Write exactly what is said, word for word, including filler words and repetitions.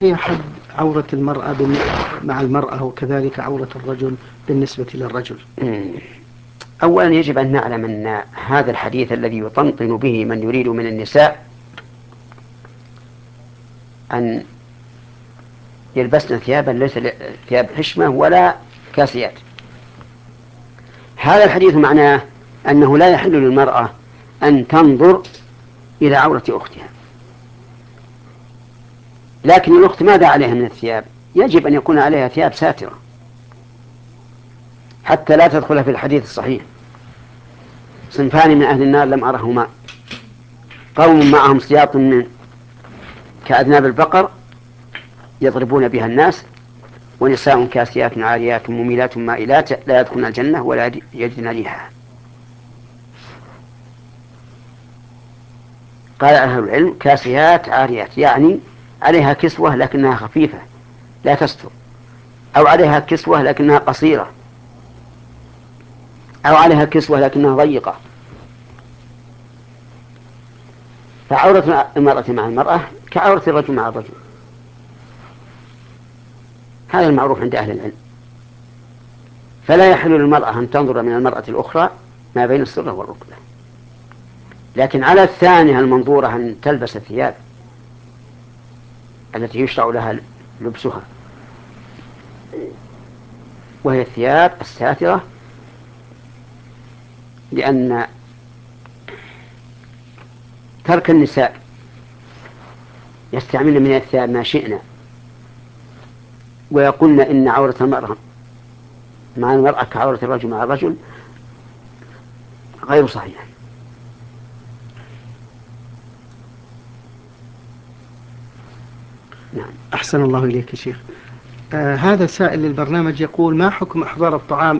هي حد عورة المرأة بالن- مع المرأة وكذلك عورة الرجل بالنسبة للرجل؟ مم. أولا يجب أن نعلم أن هذا الحديث الذي يطنطن به من يريد من النساء أن يلبسن ثيابا ليس ثياب حشمة ولا كاسيات. هذا الحديث معناه أنه لا يحل للمرأة أن تنظر إلى عورة أختها، لكن الأخت ماذا عليها من الثياب؟ يجب أن يكون عليها ثياب ساترة حتى لا تدخل في الحديث الصحيح: صنفان من أهل النار لم أرهما، قوم معهم سياط من كأذناب البقر يضربون بها الناس، ونساء كاسيات عاريات مميلات مائلات لا يدخلن الجنة ولا يجدن ريحها. قال أهل العلم كاسيات عاريات يعني عليها كسوة لكنها خفيفة لا تستر، أو عليها كسوة لكنها قصيرة، أو عليها كسوة لكنها ضيقة. فعورة المرأة مع المرأة كعورة الرجل مع الرجل، هذا المعروف عند أهل العلم. فلا يحل للمرأة أن تنظر من المرأة الأخرى ما بين السرة والركبة، لكن على الثانية المنظورة أن تلبس الثياب التي يشرع لها لبسها، وهي الثياب الساترة، لأن ترك النساء يستعملن من الثياب ما شئنا ويقولن إن عورة المرأة مع المرأة كعورة الرجل مع الرجل غير صحيح. نعم. أحسن الله إليك يا شيخ. آه هذا سائل للبرنامج يقول: ما حكم إحضار الطعام